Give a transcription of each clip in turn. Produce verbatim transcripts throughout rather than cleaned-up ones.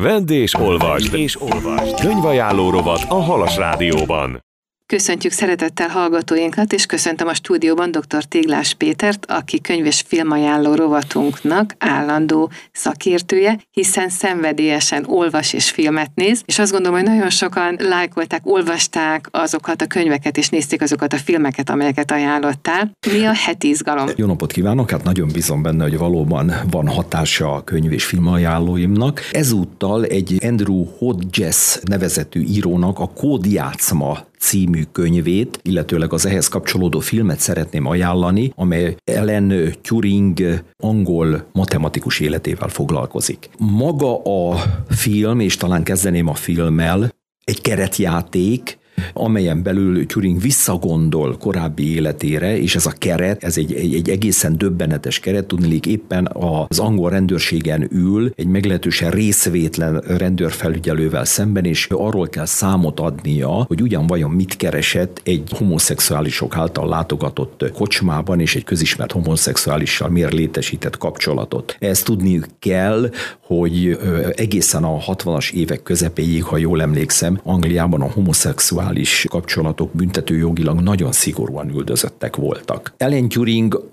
Vedd és olvasd, és olvasd. Könyvajánló rovat a Halas Rádióban. Köszöntjük szeretettel hallgatóinkat, és köszöntöm a stúdióban dr. Téglás Pétert, aki könyv- és filmajánló rovatunknak állandó szakértője, hiszen szenvedélyesen olvas és filmet néz, és azt gondolom, hogy nagyon sokan lájkolták, olvasták azokat a könyveket, és nézték azokat a filmeket, amelyeket ajánlottál. Mi a heti izgalom? Jó napot kívánok! Hát nagyon bízom benne, hogy valóban van hatása a könyv- és filmajánlóimnak. Ezúttal egy Andrew Hodges nevezetű írónak a Kódjátszma című könyvét, illetőleg az ehhez kapcsolódó filmet szeretném ajánlani, amely Alan Turing angol matematikus életével foglalkozik. Maga a film, és talán kezdeném a filmmel, egy keretjáték, amelyen belül Turing visszagondol korábbi életére, és ez a keret, ez egy, egy, egy egészen döbbenetes keret, tudniillik éppen az angol rendőrségen ül, egy meglehetősen részvétlen rendőrfelügyelővel szemben, és arról kell számot adnia, hogy ugyan vajon mit keresett egy homoszexuálisok által látogatott kocsmában, és egy közismert homoszexuálissal miért létesített kapcsolatot. Ezt tudniuk kell, hogy egészen a hatvanas évek közepéig, ha jól emlékszem, Angliában a homoszexuális kapcsolatok büntetőjogilag nagyon szigorúan üldözöttek voltak. Alan Turing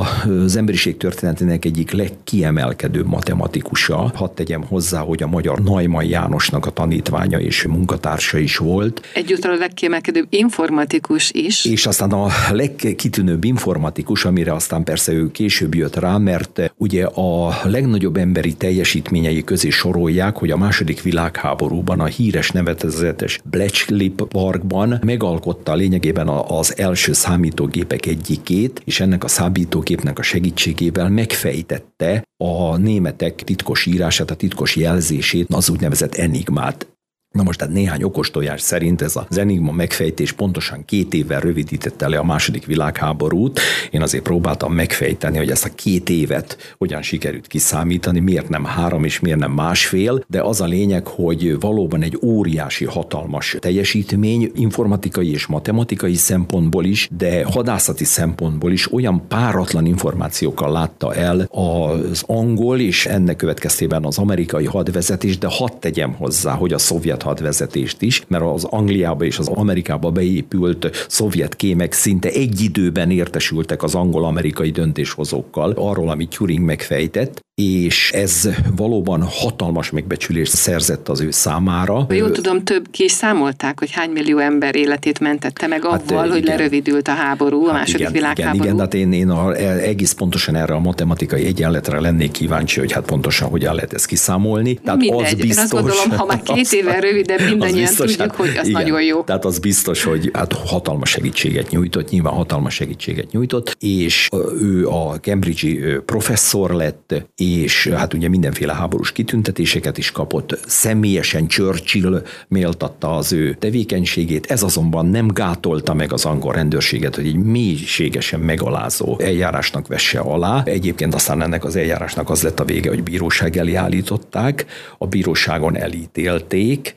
az emberiség történetének egyik legkiemelkedőbb matematikusa. Hadd tegyem hozzá, hogy a magyar Neumann Jánosnak a tanítványa és munkatársa is volt. Egyúttal a legkiemelkedőbb informatikus is. És aztán a legkitűnőbb informatikus, amire aztán persze ő később jött rá, mert ugye a legnagyobb emberi teljesítményei közé sorolják, hogy a második világháborúban a híres nevezetes Bletchley Parkban megalkotta lényegében az első számítógépek egyikét, és ennek a számítógépnek a segítségével megfejtette a németek titkos írását, a titkos jelzését, az úgynevezett enigmát. Na most tehát néhány okostojás szerint ez az enigma megfejtés pontosan két évvel rövidítette le a második világháborút. Én azért próbáltam megfejteni, hogy ezt a két évet hogyan sikerült kiszámítani, miért nem három és miért nem másfél, de az a lényeg, hogy valóban egy óriási, hatalmas teljesítmény, informatikai és matematikai szempontból is, de hadászati szempontból is olyan páratlan információkkal látta el az angol és ennek következtében az amerikai hadvezetés, de hadd tegyem hozzá, hogy a szovjet hadvezetést is, mert az Angliába és az Amerikába beépült szovjet kémek szinte egy időben értesültek az angol-amerikai döntéshozókkal arról, amit Turing megfejtett, és ez valóban hatalmas megbecsülést szerzett az ő számára. Jól tudom, több ki is számolták, hogy hány millió ember életét mentette meg hát, avval, hogy lerövidült a háború, hát a második igen, világháború. Igen, igen, hát én, én a, egész pontosan erre a matematikai egyenletre lennék kíváncsi, hogy hát pontosan hogyan lehet ezt kiszámolni. Tehát mindegy, az biztos, én azt gondolom, ha már két éve rövidebb, mindannyian biztos, tudjuk, hogy az igen, nagyon jó. Tehát az biztos, hogy hát hatalmas segítséget nyújtott, nyilván hatalmas segítséget nyújtott, és ő a Cambridge-i professzor lett, és hát ugye mindenféle háborús kitüntetéseket is kapott. Személyesen Churchill méltatta az ő tevékenységét, ez azonban nem gátolta meg az angol rendőrséget, hogy egy mélységesen megalázó eljárásnak vesse alá. Egyébként aztán ennek az eljárásnak az lett a vége, hogy bíróság elé állították, a bíróságon elítélték,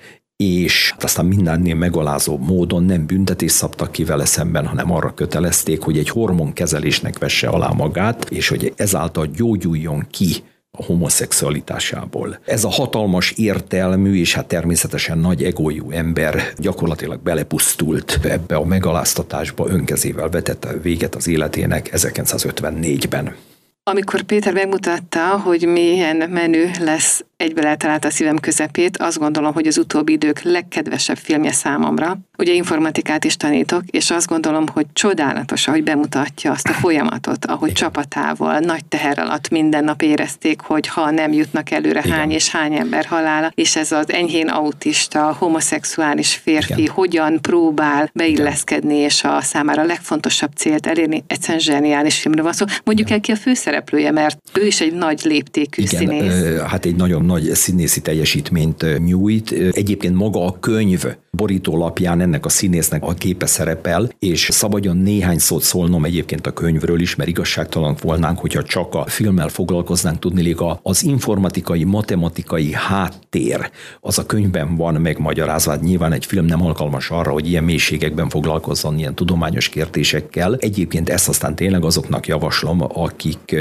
és aztán mindennél megalázó módon nem büntetést szabtak ki vele szemben, hanem arra kötelezték, hogy egy hormonkezelésnek vesse alá magát, és hogy ezáltal gyógyuljon ki a homoszexualitásából. Ez a hatalmas értelmű és hát természetesen nagy egójú ember gyakorlatilag belepusztult ebbe a megaláztatásba, önkezével vetette véget az életének ezerkilencszázötvennégyben. Amikor Péter megmutatta, hogy milyen menő lesz Egybe eltalálta a szívem közepét, azt gondolom, hogy az utóbbi idők legkedvesebb filmje számomra. Ugye informatikát is tanítok, és azt gondolom, hogy csodálatos, ahogy bemutatja azt a folyamatot, ahogy csapatával, nagy teher alatt minden nap érezték, hogy ha nem jutnak előre, igen, hány és hány ember halála, és ez az enyhén autista, homoszexuális férfi, igen, hogyan próbál beilleszkedni, és a számára a legfontosabb célt elérni. Egyszerűen zseniális filmről van szó. Mondjuk el ki a főszereplője, mert ő is egy nagy léptékű, igen, színész. Hát egy nagyon nagy színészi teljesítményt nyújt. Egyébként maga a könyv borítólapján ennek a színésznek a képe szerepel, és szabadjon néhány szót szólnom egyébként a könyvről is, mert igazságtalan volnánk, hogyha csak a filmmel foglalkoznánk, tudniillik az informatikai, matematikai háttér, az a könyvben van megmagyarázva. Nyilván egy film nem alkalmas arra, hogy ilyen mélységekben foglalkozzon ilyen tudományos kérdésekkel. Egyébként ezt aztán tényleg azoknak javaslom, akik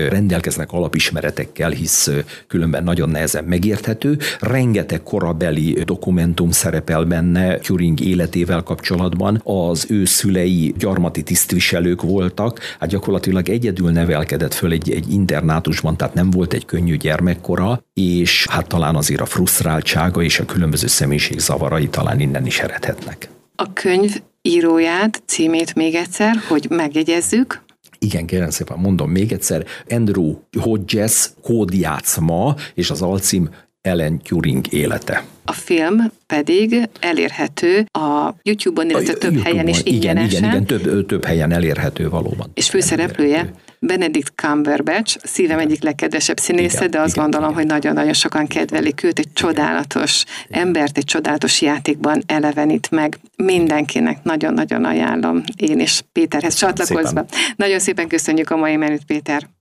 rendelkeznek alapismeretekkel, hisz különben nagyon nehezen megérthető. Rengeteg korabeli dokumentum szerepel benne Turing életével kapcsolatban. Az ő szülei gyarmati tisztviselők voltak, hát gyakorlatilag egyedül nevelkedett föl egy, egy internátusban, tehát nem volt egy könnyű gyermekkora, és hát talán azért a frusztráltsága és a különböző személyiségzavarai talán innen is eredhetnek. A könyv íróját, címét még egyszer, hogy megjegyezzük. Igen, kérem szépen, mondom még egyszer, Andrew Hodges Kódjátszma, és az alcím Alan Turing élete. A film pedig elérhető a YouTube-on, illetve a több YouTube-on, helyen is igen, ingyenesen. Igen, igen, több, több helyen elérhető valóban. És főszereplője Benedict Cumberbatch, szívem igen. egyik legkedvesebb színésze, igen, de azt igen, gondolom, igen. hogy nagyon-nagyon sokan kedvelik őt, egy igen. csodálatos igen. embert, egy csodálatos játékban elevenít meg. Mindenkinek nagyon-nagyon ajánlom, én is Péterhez csatlakozva. Szépen. Nagyon szépen köszönjük a mai menüt, Péter.